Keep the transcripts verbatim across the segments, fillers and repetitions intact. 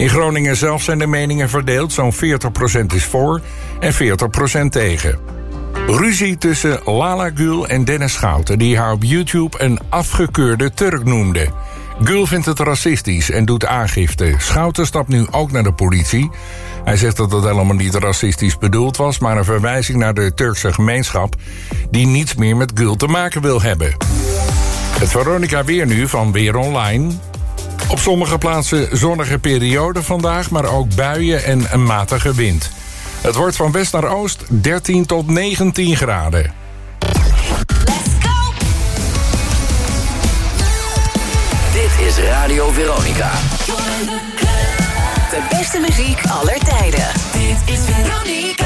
In Groningen zelf zijn de meningen verdeeld. Zo'n veertig procent is voor en veertig procent tegen. Ruzie tussen Lala Gül en Dennis Schouten, die haar op YouTube een afgekeurde Turk noemde. Gül vindt het racistisch en doet aangifte. Schouten stapt nu ook naar de politie. Hij zegt dat het helemaal niet racistisch bedoeld was, maar een verwijzing naar de Turkse gemeenschap die niets meer met Gül te maken wil hebben. Het Veronica weer nu van Weer Online. Op sommige plaatsen zonnige periode vandaag, maar ook buien en een matige wind. Het wordt van west naar oost dertien tot negentien graden. Let's go! Dit is Radio Veronica. De beste muziek aller tijden. Dit is Veronica.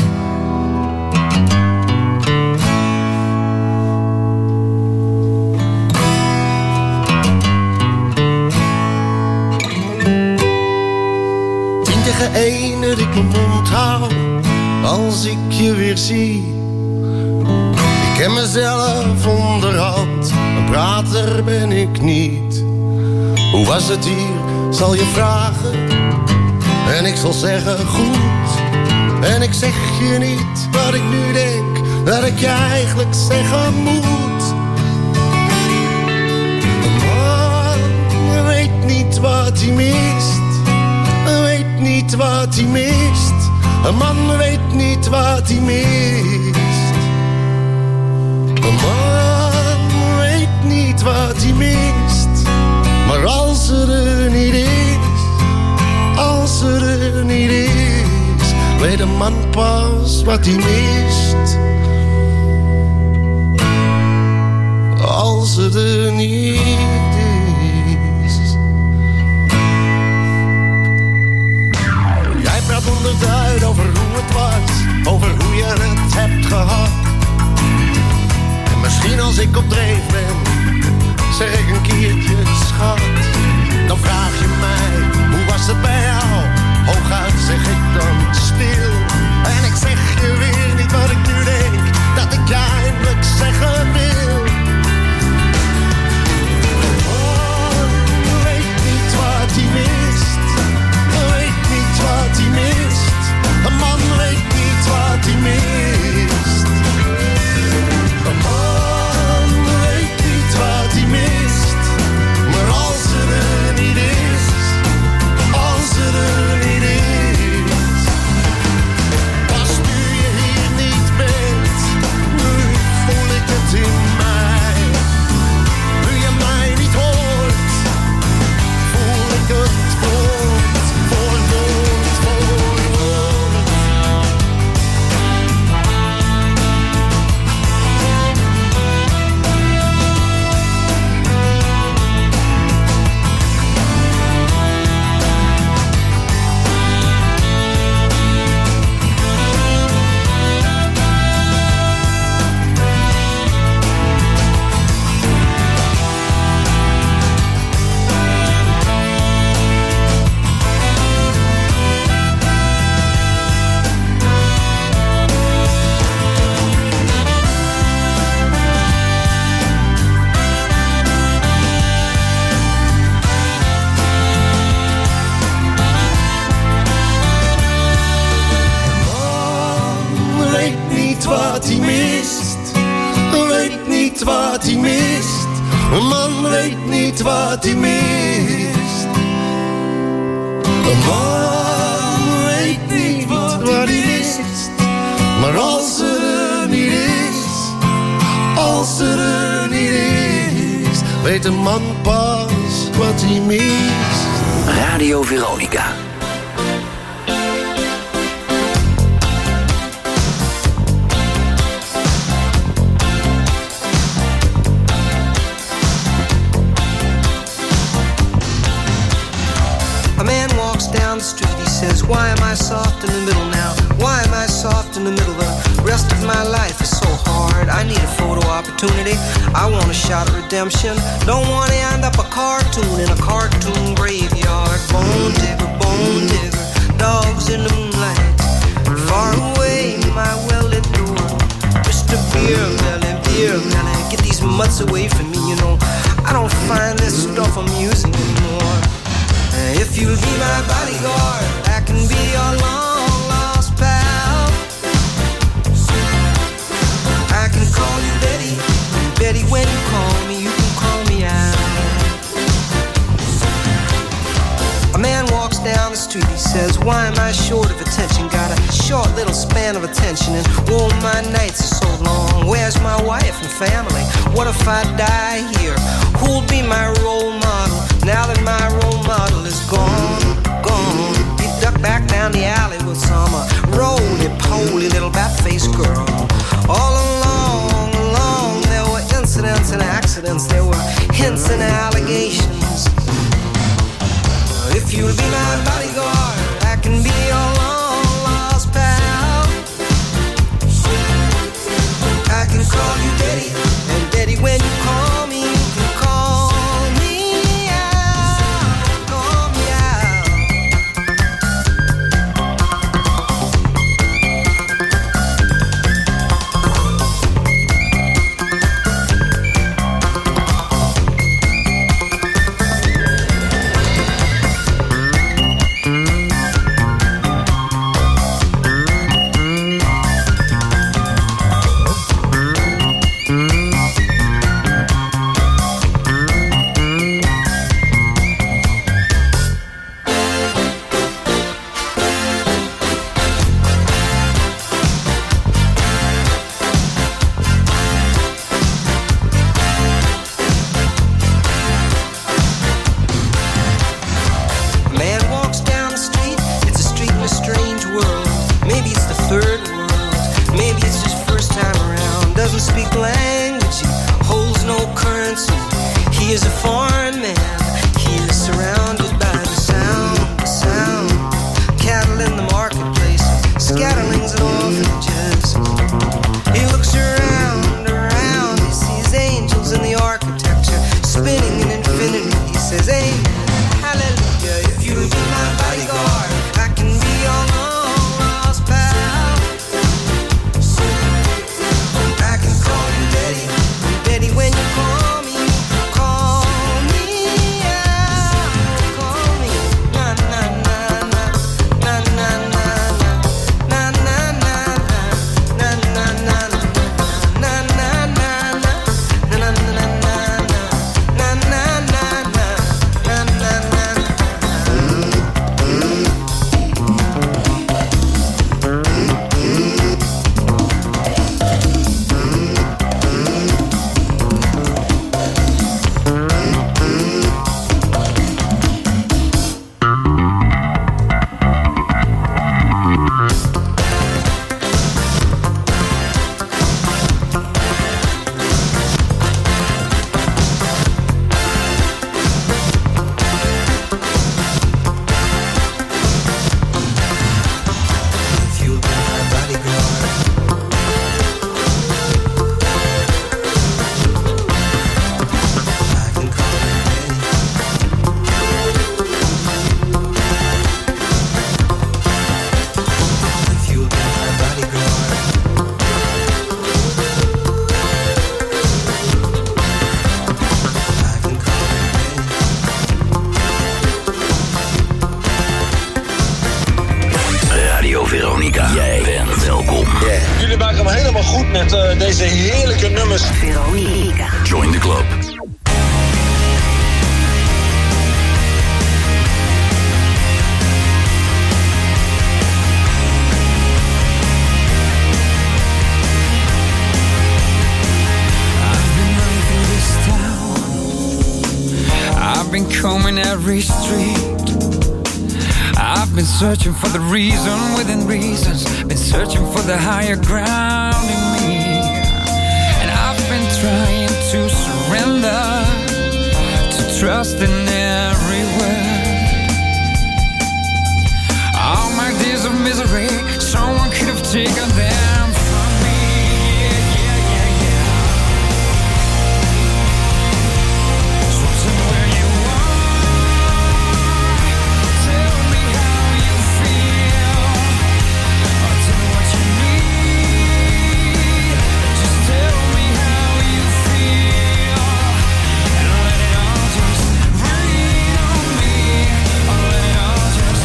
Tien tegen één dat ik mijn mond hou als ik je weer zie. Ik ken mezelf onderhand, een prater ben ik niet. Hoe was het hier, zal je vragen, en ik zal zeggen goed. En ik zeg je niet wat ik nu denk, dat ik je eigenlijk zeggen moet. Een man weet niet wat hij mist, weet niet wat hij mist. Een man weet niet wat hij mist. Een man weet niet wat hij mist. Maar als er er niet is, als er er niet is, weet een man pas wat hij mist. Als er er niet is. Jij praat onderduid over hoe het was, over hoe je het hebt gehad. En misschien als ik op dreef ben, zeg ik een keertje schat. Dan vraag je mij, hoe was het bij jou? Hooguit zeg ik dan stil. En ik zeg je weer niet wat ik nu denk, dat ik je eindelijk zeggen wil. Oh, weet niet wat hij mist, weet niet wat hij mist. Een man weet niet wat hij mist. Een man weet niet wat hij mist. Maar als er er niet is, als er er niet is, pas nu je hier niet bent, nu voel ik het in mij. Nu je mij niet hoort, voel ik het woord voor woord voor woord. Wat hij mist, weet niet wat hij mist. Een man weet niet wat hij mist. Een man weet niet wat hij mist. Maar als er niet is, als er niet is, weet een man pas wat hij mist. Radio Veronica. Why am I soft in the middle now? Why am I soft in the middle? The rest of my life is so hard. I need a photo opportunity. I want a shot at redemption. Don't want to end up a cartoon in a cartoon graveyard. Bone digger, bone digger, dogs in the moonlight. Far away, my well-lit door. Mister Beer Melly, Beer Melly, get these mutts away from me, you know. I don't find this stuff amusing anymore. If you'll be my bodyguard. I can be your long lost pal. I can call you Betty. Betty, when you call me, you can call me out. A man walks down the street, he says, why am I short of attention? Got a short little span of attention, and oh, my nights are so long. Where's my wife and family? What if I die here? Who'll be my role model now that my role model is gone, gone? He ducked back down the alley with some uh, roly-poly little bat-faced girl. All along, along, there were incidents and accidents. There were hints and allegations. If you'll be my bodyguard, I can be your long-lost pal. I can call you Daddy, and Daddy, when you call me, you can call me out, call me out. met uh, deze heerlijke nummers. Veronica. Join the club. I've been combing every street. I've been searching for the reason within reasons. Been searching for the higher ground in me. And I've been trying to surrender, to trust in every word. All my days of misery, someone could have taken them from me. Yeah, yeah, yeah, yeah. So tell me where you just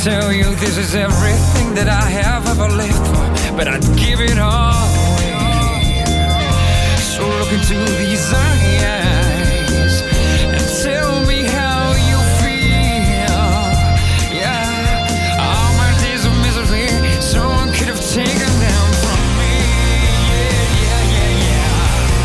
tell you this is everything that I have ever lived for, but I'd give it all away. So look into these eyes and tell me how you feel. Yeah, all my days of misery, someone could have taken them from me. Yeah, yeah, yeah, yeah.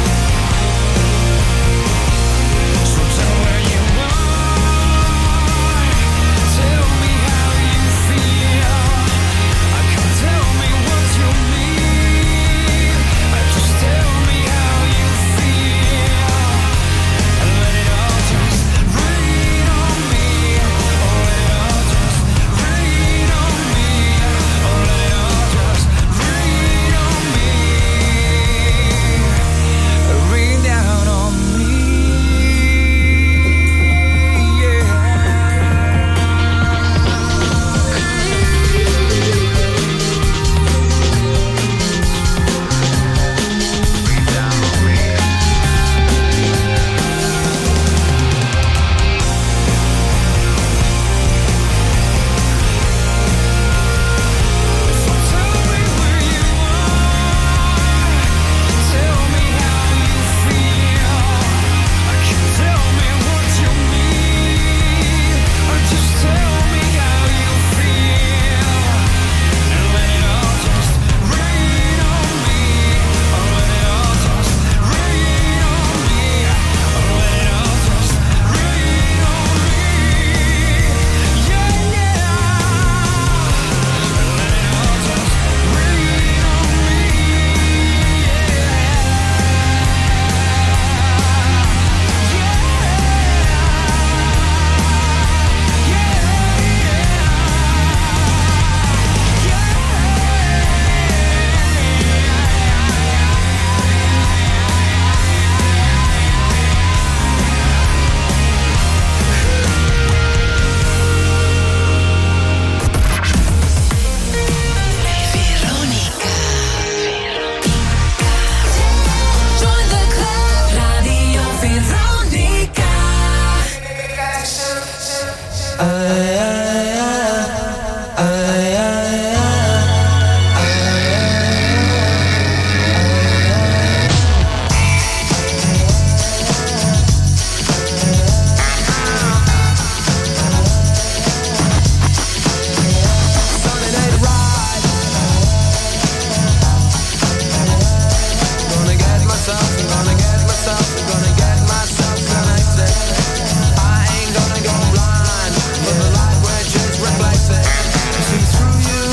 So tell where you are, tell me how you feel. I can't tell me what you mean, I just tell me how you feel. And let it all just rain on me. Oh, let it all just rain on me. Oh, let it all just rain on me. Rain down on me. Yeah. So tell me where you are, tell me how you feel. I can't tell me what you mean, or just tell me how you feel. And let it all just rain on me. Oh, let it all just rain on me. Oh, let it all just rain on me. Yeah, yeah. Let it all just rain on me. Join the club. Radio Veronica. Sunday night ride. Gonna get myself, I'm gonna get myself, I'm gonna get myself connected. I ain't gonna go blind, but the light which is reflected. See through you,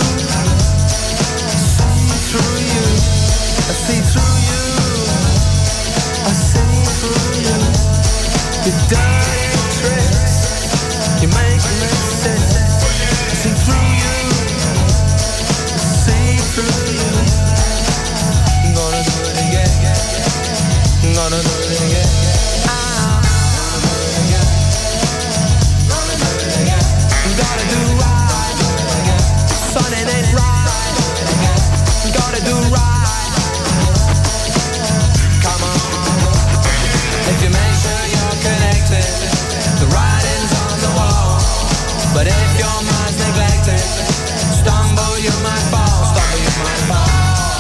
see through you, I see through you, I see through you. Your dirty tricks, you make me sick. I see through you, I see through you. I'm gonna do it again. I'm gonna do it again. Ah. Gonna do it again. Gotta do right. Sunday night ride. Gotta do right. Come on. If you make sure you're connected, the writing's on the wall. But if your mind's neglected, stumble you might fall. Stumble you might fall.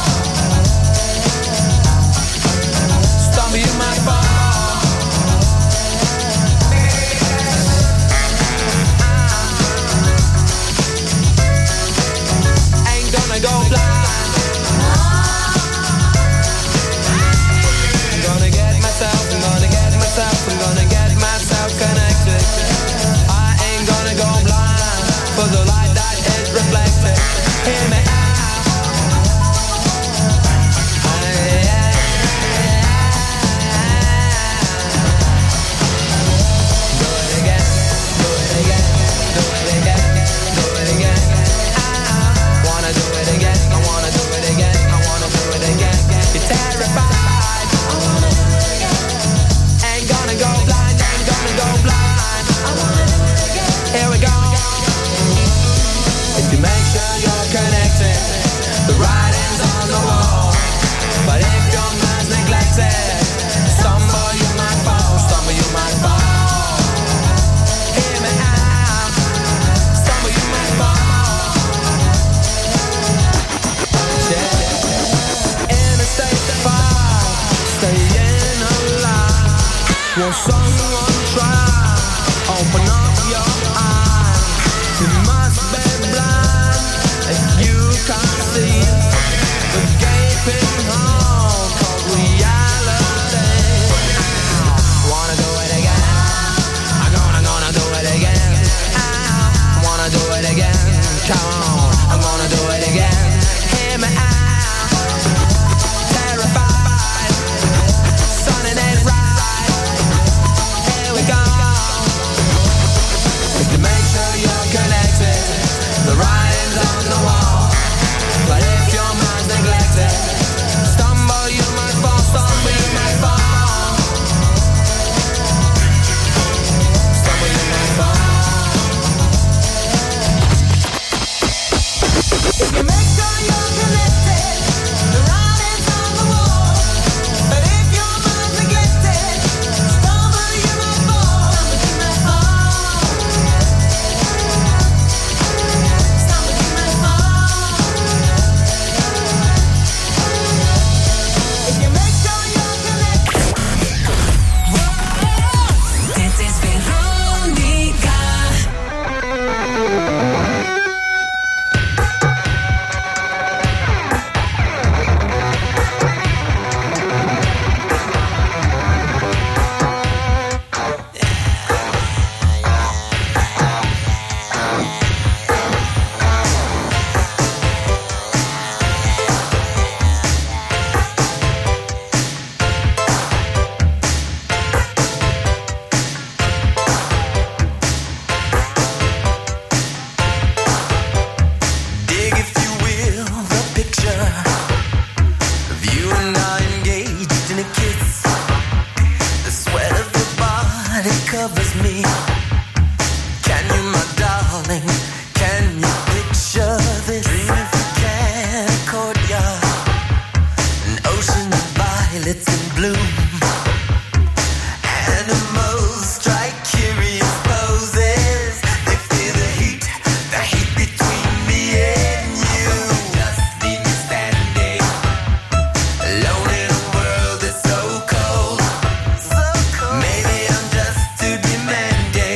Stumble you might fall. Ah. Will someone try? Open up your eyes. You must be blind if you can't see the gaping hole called reality. Wanna do it again? I'm gonna, gonna do it again. I wanna do it again. Come on, I'm gonna do it again. Hear me out. Terrified. Something ain't right. Here we go. Make sure you're connected. The writing's on the wall. But if your mind's neglected, stumble you might fall, stumble you might fall. Stumble you might fall. If you make sure you're connected, the writing's on the wall. But if your mind's neglected, stumble you might fall. Stumble you might fall. If you make sure you're connected. Dit is Veronica. Dig, if you will, the picture of you and I engaged in a kiss. The sweat of your body covers me. Can you, my darling, can you picture this? Dream if you can, a courtyard, an ocean of violets in bloom. Animals strike curious poses. They feel the heat, the heat between me and you. Just leave me standing alone in a world that's so cold. So cold. Maybe I'm just too demanding.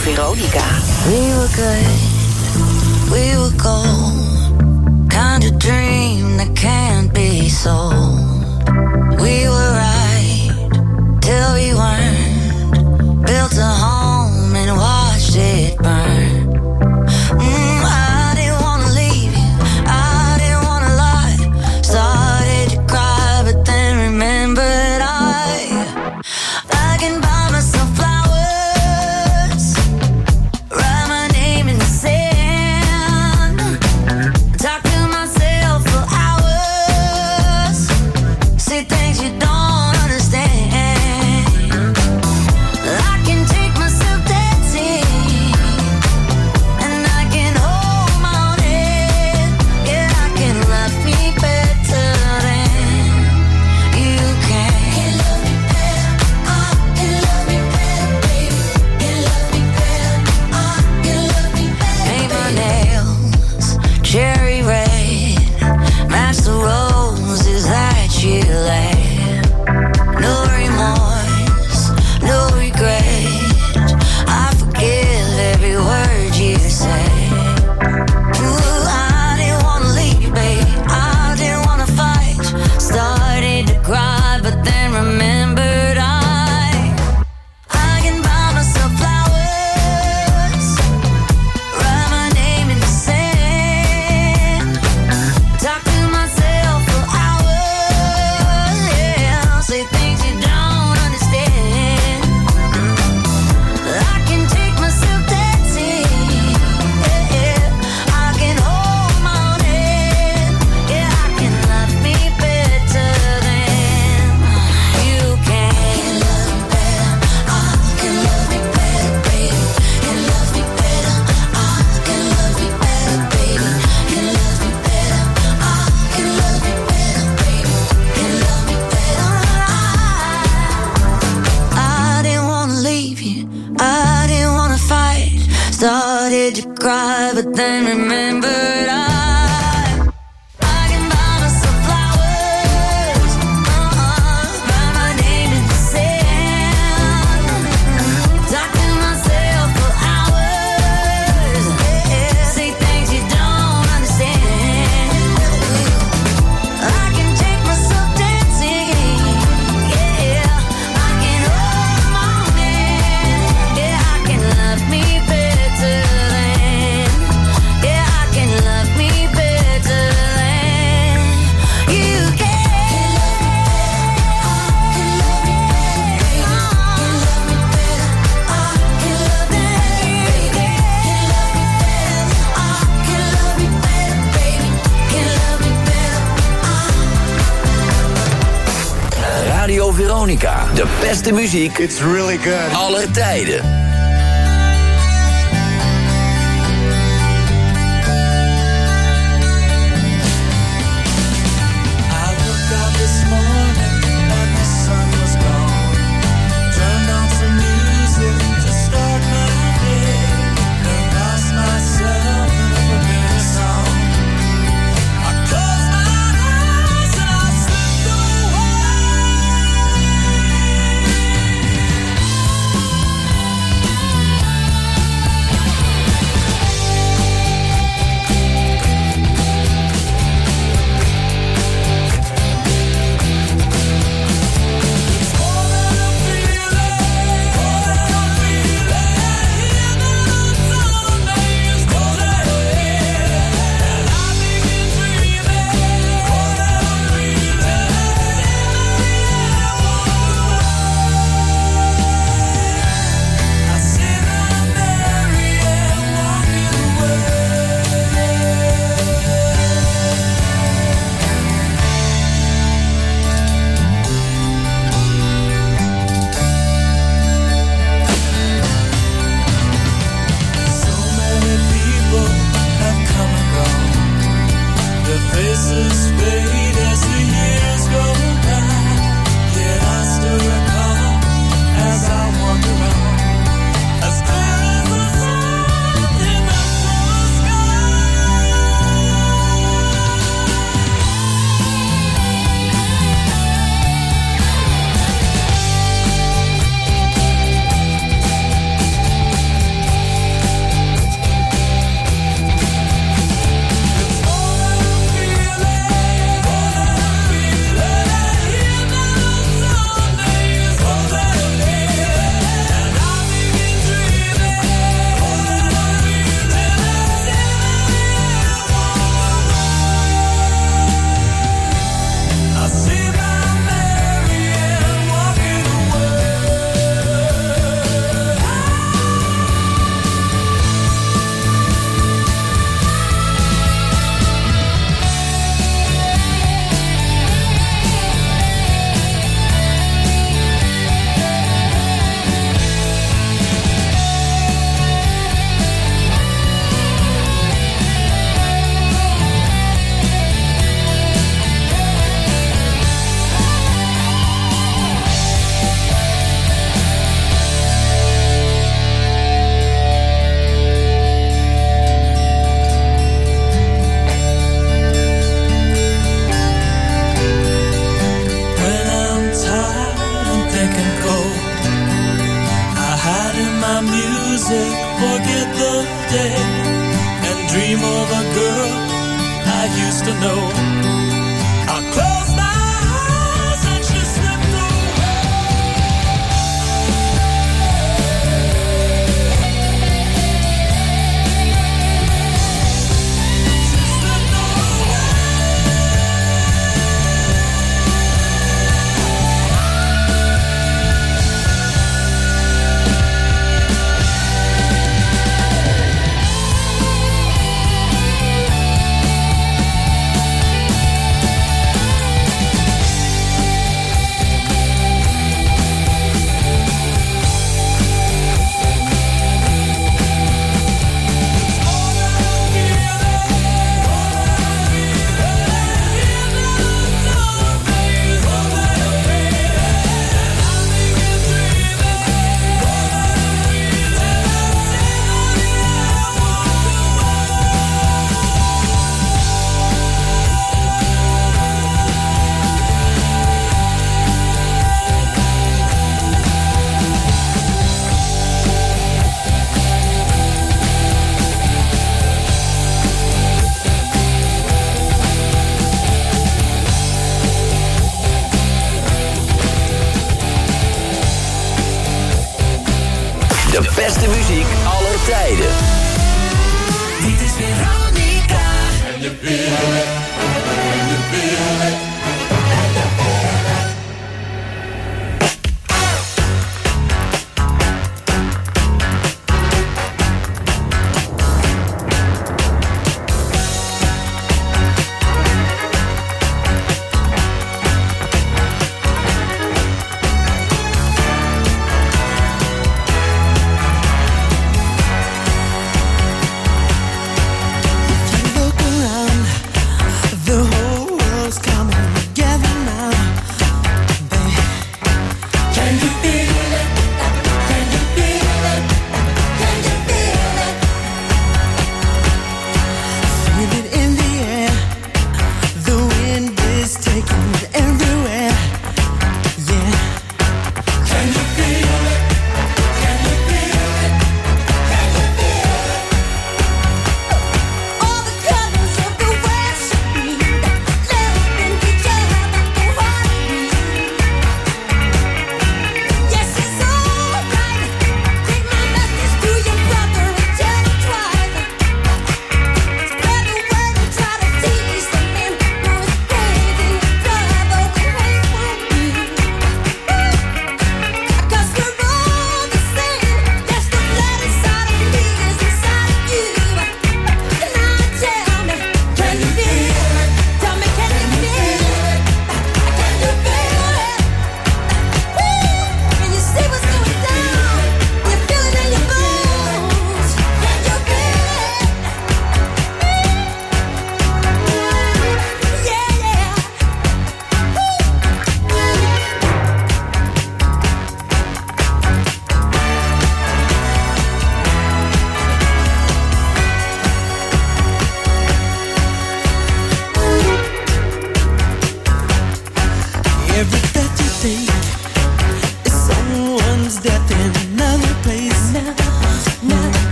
Veronica. We were good, we were gold, kind of dream that can't be sold. We were right till we weren't, built a home and watched it burn. Mm, I didn't wanna leave you, I didn't wanna lie, started to cry but then remembered I I can buy myself flowers, write my name in the sand, talk to myself for hours, say things you don't understand. I can take myself dancing, and I can hold my own head. Yeah, I can love me better than you can. Can love me better, I can love me better, baby. Can love me better, I can love me better. Paint my nails cherry red, match the roses that you laid. No remorse, no regret, I forgive every word you say. Ooh, I didn't wanna leave, babe, I didn't wanna fight, started to cry but then remembered I I can buy myself flowers, write my name in the sand, talk to myself for hours, yeah, say things you don't understand. I can take myself dancing, yeah, yeah, I can hold my own head, yeah, I can love me better than you can. Can love me better, I can love me better, baby. Can love me better, I can love me better, baby. Can love me better, I can love me better, baby. Can love me better, I I didn't wanna leave you, I didn't wanna fight, started to cry but then remembered I I can buy myself flowers, uh-uh, write my name in the sand, talk to myself for hours, yeah, say things you don't understand. I can take myself dancing, yeah, I can hold my own hand, yeah, I can love me better than, yeah, I can love me better than you can. Can love me better, I can love me better, I can love me better, baby. Can love me better, I can love me better, baby. Can love me better, I Radio Veronica. De beste muziek It's really good. aller tijden. I woke up this morning and the sun was gone. Turned on some music to start my day. And lost myself in a familiar song. I closed my eyes and I slipped away. my music, forget the day, and dream of a girl I used to know. I close my eyes and she slipped away. She slipped away. De beste muziek aller tijden. Dit is Veronica. And you feel it, and you feel it.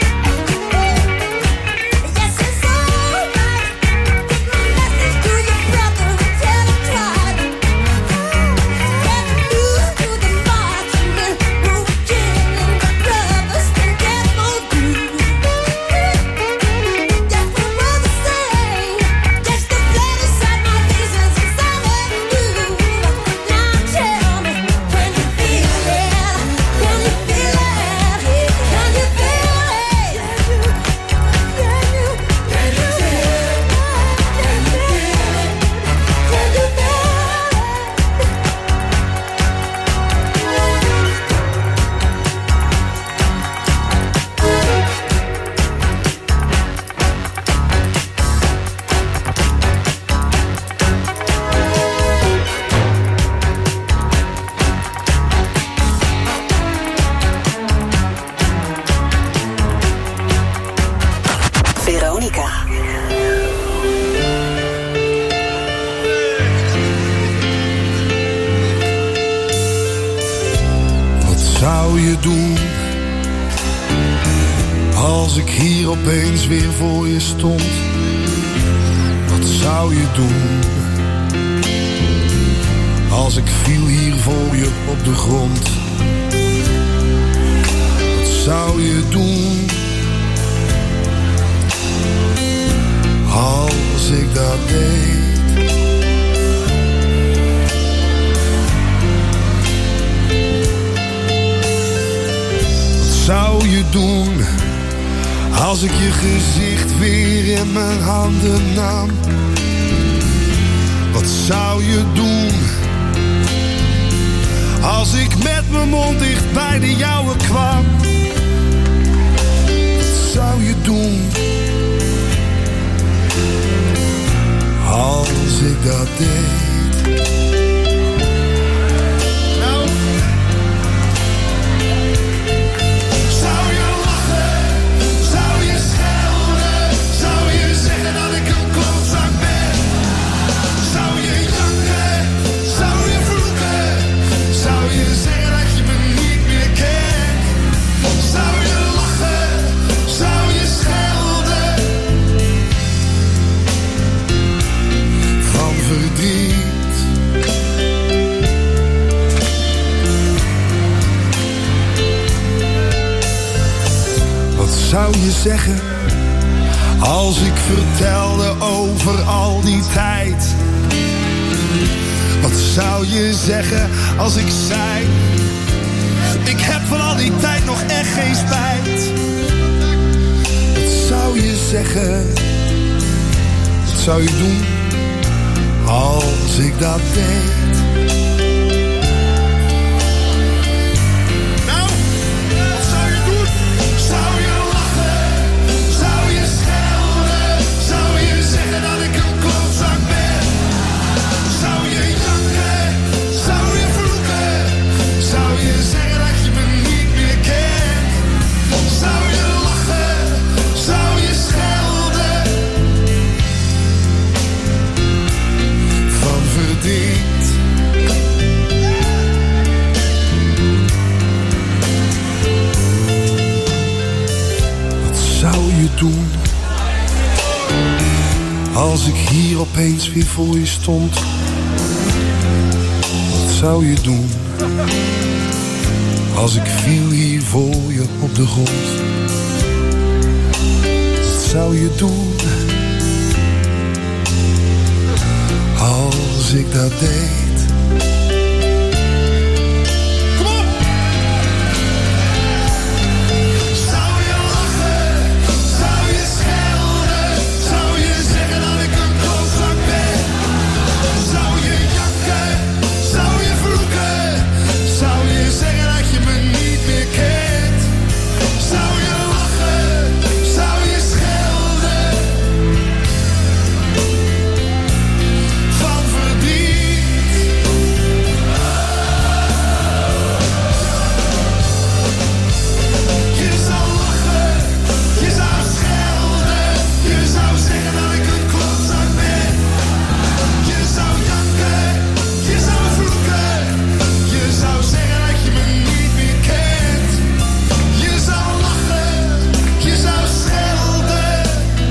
Yes, it's alright. Take my message to your friends. zou je doen als ik hier opeens weer voor je stond? Wat zou je doen als ik viel hier voor je op de grond? Wat zou je doen als ik dat deed? Wat zou je doen als ik je gezicht weer in mijn handen nam? Wat zou je doen als ik met mijn mond dicht bij de jouwe kwam? Wat zou je doen als ik dat deed? Nou, zou je lachen, zou je schelden, zou je zeggen dat ik een klootzak ben? Zou je janken, zou je vloeken, zou je zeggen dat je me niet meer kent? Zou je lachen, zou je schelden van verdriet? Wat zou je zeggen als ik vertelde over al die tijd? Wat zou je zeggen als ik zei, ik heb van al die tijd nog echt geen spijt? Wat zou je zeggen, wat zou je doen als ik dat deed? Nou, wat zou je doen? Zou je lachen, zou je schelden, zou je zeggen dat ik een klootzak ben? Zou je janken, zou je vloeken, zou je zeggen dat je me niet meer kent? Zou je lachen, zou je schelden van verdriet? Wat zou je doen als ik hier opeens weer voor je stond? Wat zou je doen als ik viel hier voor je op de grond? Wat zou je doen als ik dat deed? Kom op! Zou je lachen, zou je schelden, zou je zeggen dat ik een klootzak ben? Zou je janken, zou je vloeken, zou je zeggen dat je me niet meer kent? Zou je lachen, zou je schelden van verdriet? Je zou lachen, je zou schelden, je zou zeggen dat ik een klootzak ben. Je zou janken, je zou vloeken, je zou zeggen dat je me niet meer kent. Je zou lachen, je zou schelden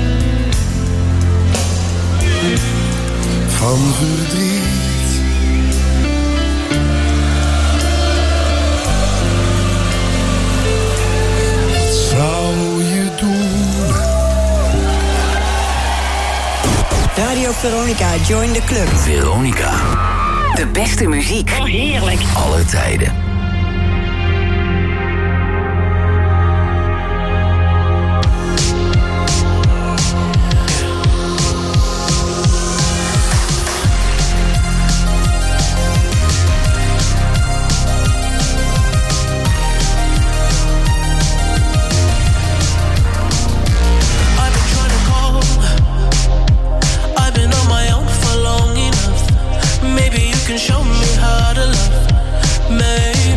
van verdriet. Wat zou je doen? Radio Veronica, join the club. Veronica. De beste muziek. Oh, heerlijk. Alle tijden. I've been trying to call. I've been on my own for long enough. Maybe you can show me how to love. Maybe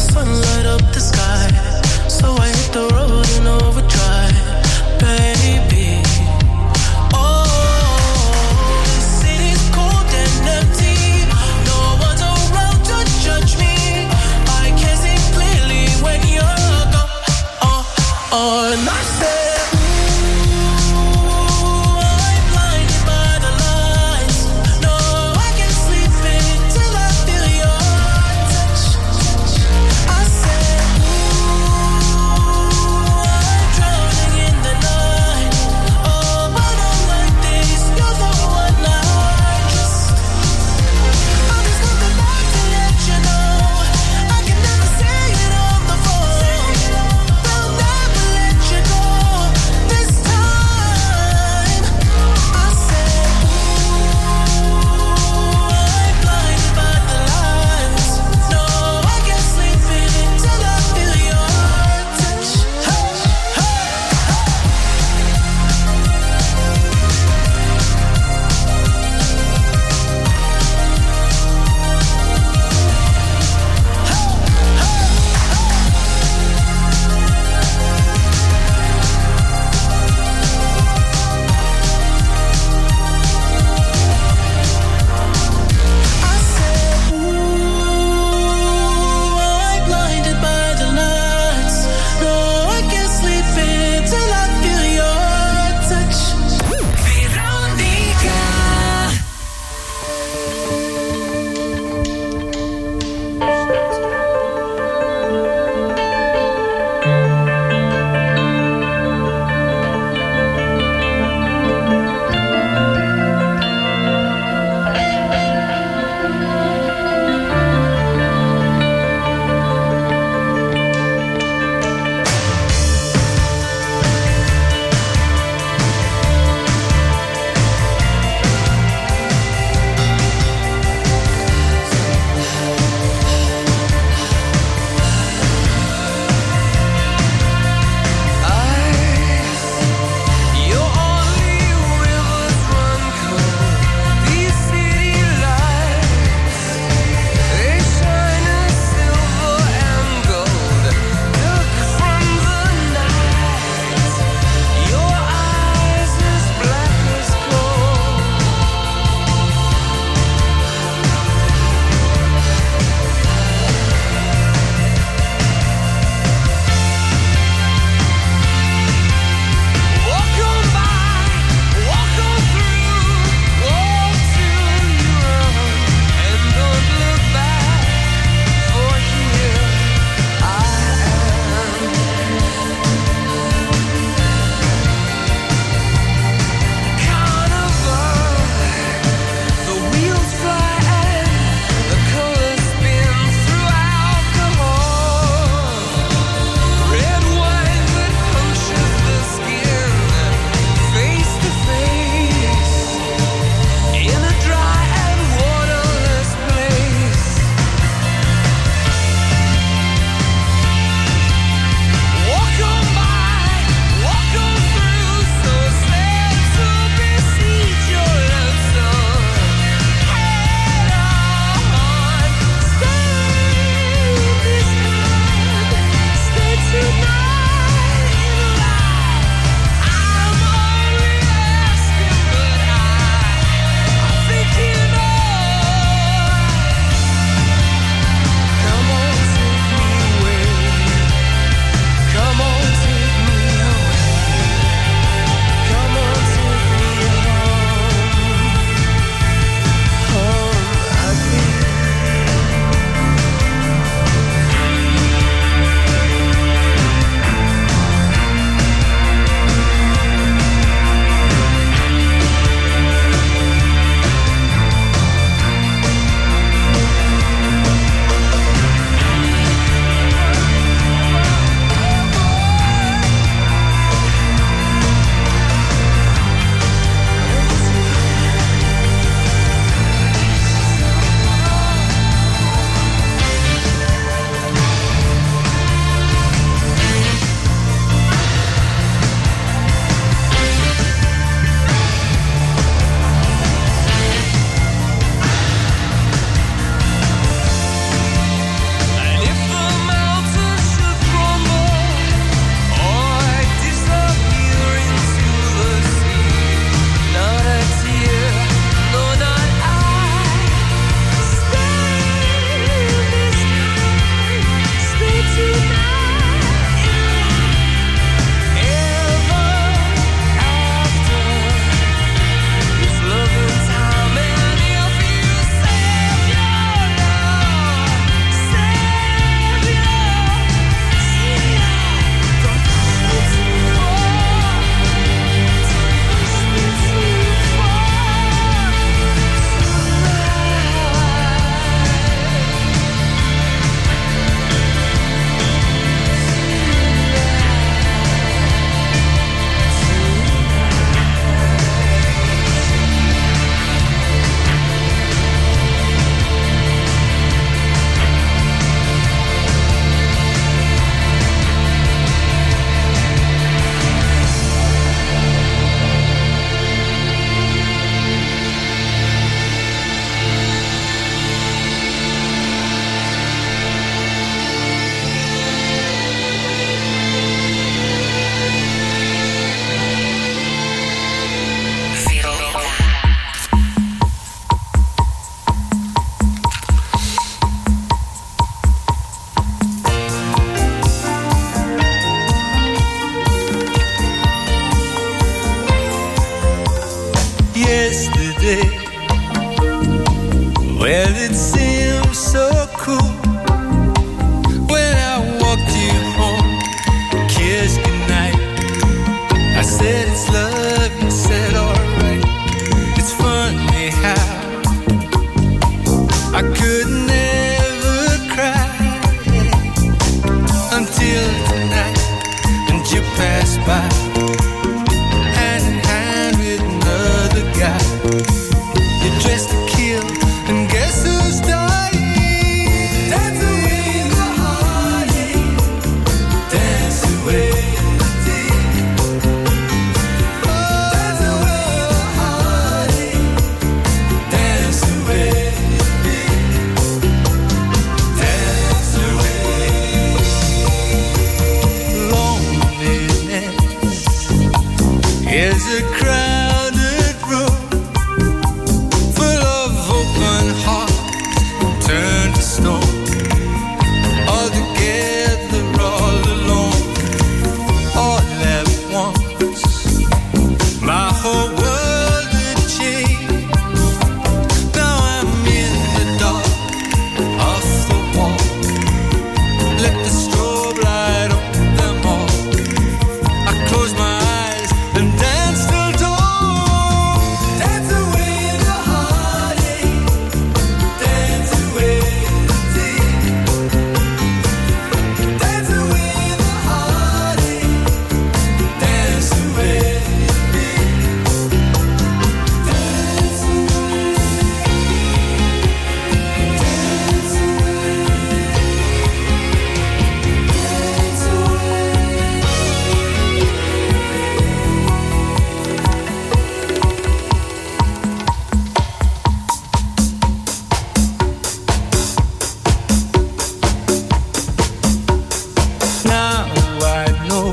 sun light up the sky. So I hit the road in overdrive, baby. Oh, the city's cold and empty. No one's around to judge me. I can see clearly when you're gone. Oh, oh, and I said. Go. pass by, hand in hand with another guy. You're dressed to kill, and guess who's dying? Dance away the heartache, dance away the tears. Oh, dance away the heartache, dance away the fear. Dance away. Loneliness is a crowded room full of open hearts turned to stone. All together, all alone, all at once. My whole world had changed. Now I'm in the dark, off the wall. Let the strobe light up them all. I close my eyes and dance till dawn. Dance away the heartache, dance away the tears. Dance away the heartache, dance away the fear. Dance away, dance away, dance Now I know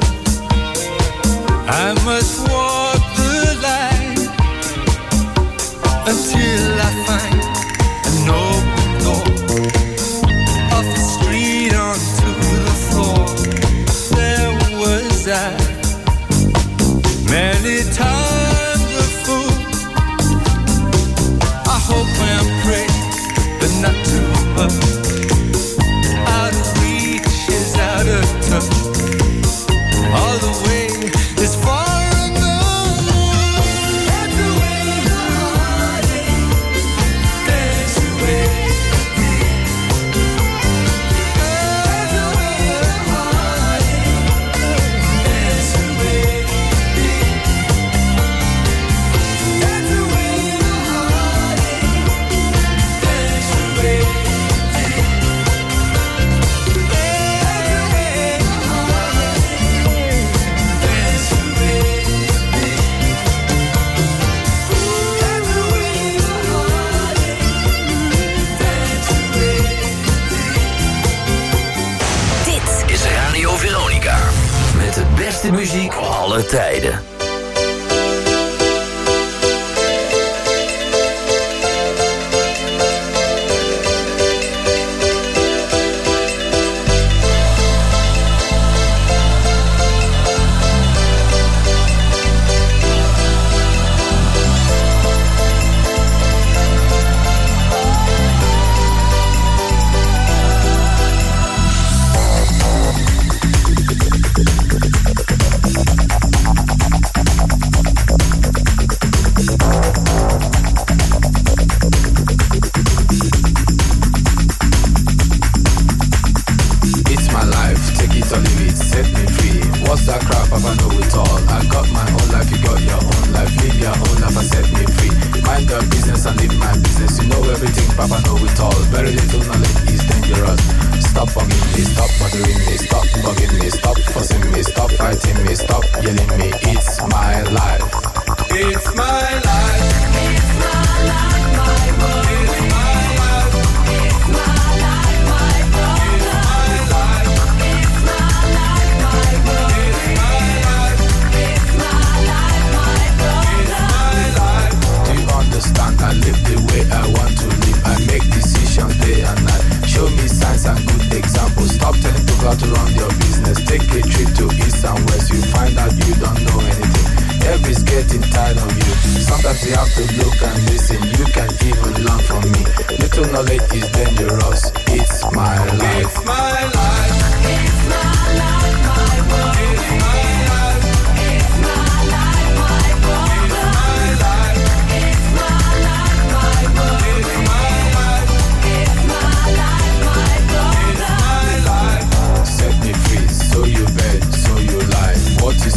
I must walk the line until I find an open door, off the street onto the floor. There was I, many times a fool. I hope and pray, but not too much. Out of reach is out of touch. All the way is far enough. Dance away the heartache, dance away the fear. Dance away the heartache, dance away the fear. Dance away the heartache, dance away the fear. Dit is Radio Veronica. Met de beste muziek aller tijden. It's my life, take it or leave it, set me free. What's that crap? Papa know it all. I got my own life, you got your own life. Live your own life and set me free. Mind your business and live my business. You know everything, Papa know it all. Very little knowledge is dangerous. Stop bugging me, stop bothering me, stop bugging me, stop fussing me, stop fighting me, stop yelling me. It's my life. It's my life. It's my life, my world. It's my life. It's my life, my brother. It's my life. It's my life, my world. It's my life. It's my life, my brother. It's my life. Do you understand? I live the way I want to live. I make decisions day and night. Show me signs and good examples. Stop telling people how to run your business. Take a trip to east and west. You find out you don't know anything. Everybody's getting tired of you. Sometimes you have to look and listen. You can even learn from me. Little knowledge is dangerous. It's my life. It's my life. It's my life, my world. It's my life. It's my life, my brother. It's my life. It's my life, my world. It's my life. It's my life, my brother. It's my life. Set me free, so you bet, so you lie. What is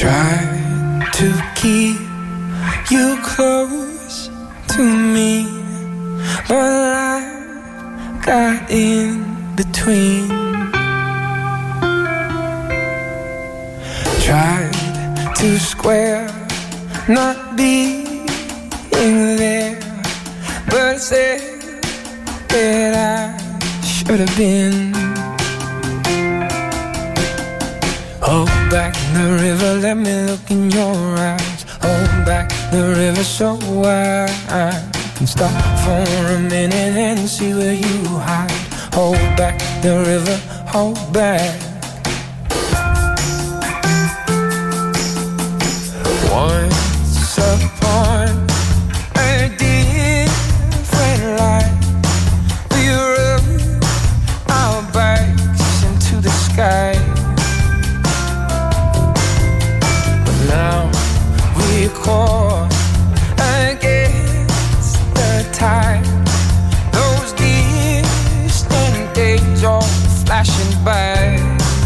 Try to keep you close to me, but life got in between. Tried to square not being there, but said that I should have been. Hold back the river, let me look in your eyes. Hold back the river so I can stop for a minute and see where you hide. Hold back the river, hold back. Once upon a different life, we rubbed our backs into the sky. But now we're caught against the tide. Those distant days all flashing by.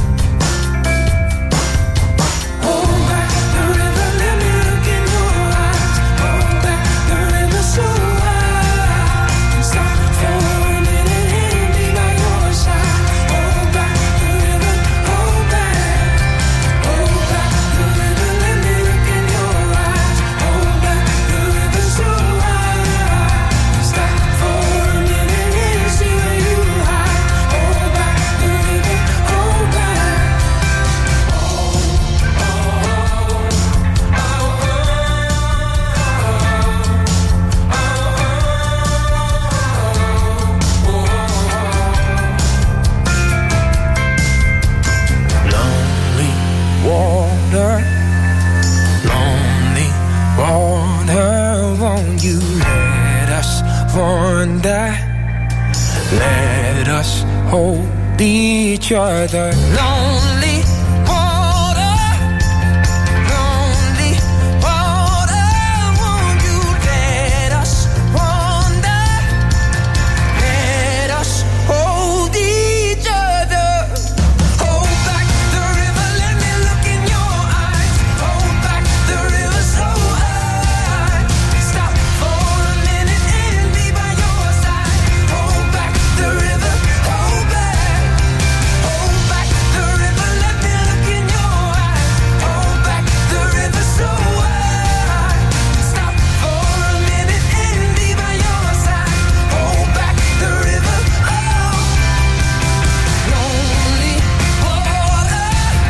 Let us hold each other. Lonely water, lonely water, won't you let us wander? Let us hold each other. Hold back the river, let me look in your eyes. Hold back the river so I can stop for a minute and be by your side. Hold back the river, hold back. Hold back the river, let me look in your eyes. Hold back the river so I can stop for a minute and be by your side. Hold back the river, oh. Lonely water,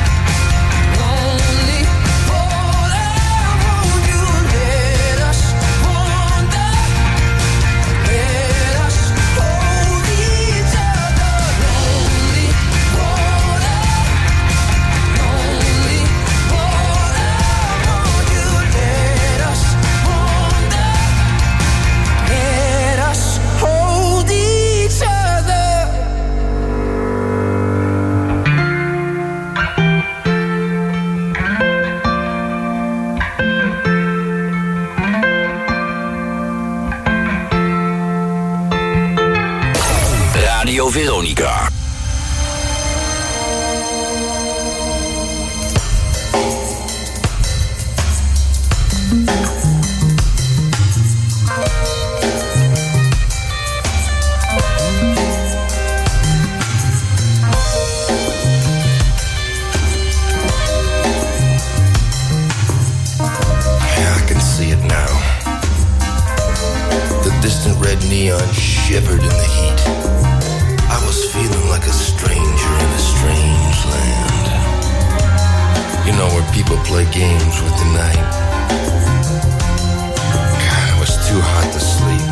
lonely water, won't you let us wander? Let us hold each other. Lonely water, lonely water, won't you let us wander? Let us hold each other. Radio Veronica. Yeah, I can see it now. The distant red neon shivered in the heat. I was feeling like a stranger in a strange land. You know, where people play games with the night. God, it was too hot to sleep.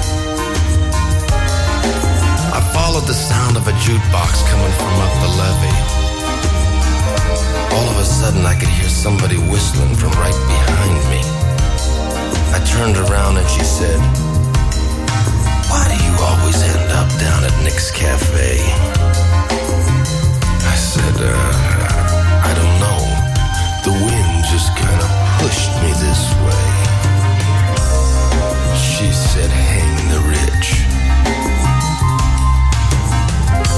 I followed the sound of a jukebox coming from up the levee. All of a sudden, I could hear somebody whistling from right behind me. I turned around and she said, "Why do you always end up down at Nick's Cafe?" I said, uh, I don't know. The wind just kind of pushed me this way. She said, "Hang the rich."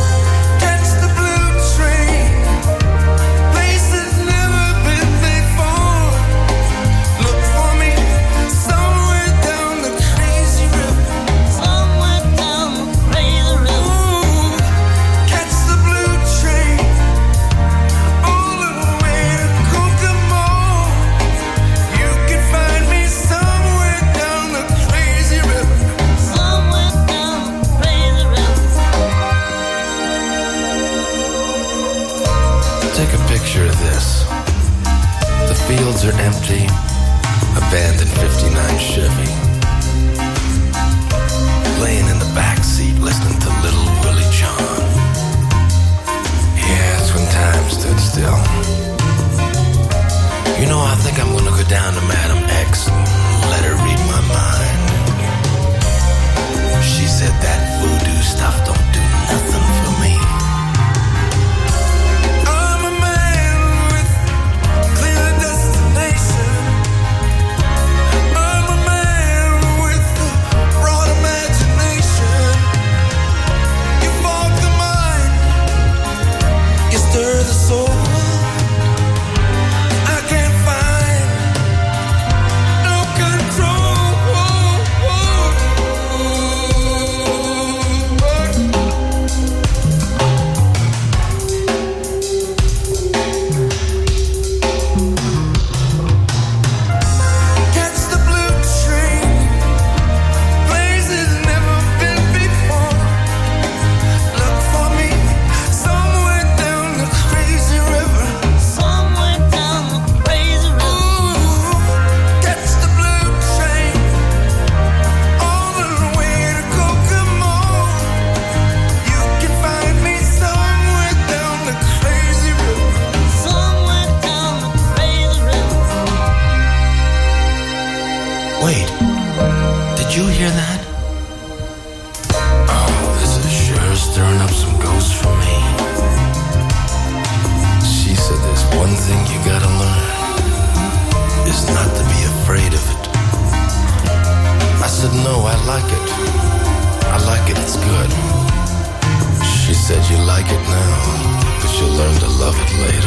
Catch the blue train, places never been before. Take a picture of this. The fields are empty. Abandoned fifty-nine Chevy. Laying in the back seat listening to Little Willie John. Yeah, it's when time stood still. You know, I think I'm gonna go down to Madam X and let her read my mind. She said that voodoo stuff don't do nothing for me. I'm a man with clear destination. I'm a man with a broad imagination. You fog the mind, you stir the soul. I can't find no control. Catch the blue train, places never been before. Look for me somewhere down the crazy river. Somewhere down the crazy river. Ooh, catch the blue train all the way to Kokomo. You can find me somewhere down the crazy river. Somewhere down the crazy river. Wait, did you hear that? Oh, this is sure stirring up some ghosts for me. She said there's one thing you gotta learn, is not to be afraid of it. I said, no, I like it. I like it, it's good. She said, you like it now, but you'll learn to love it later.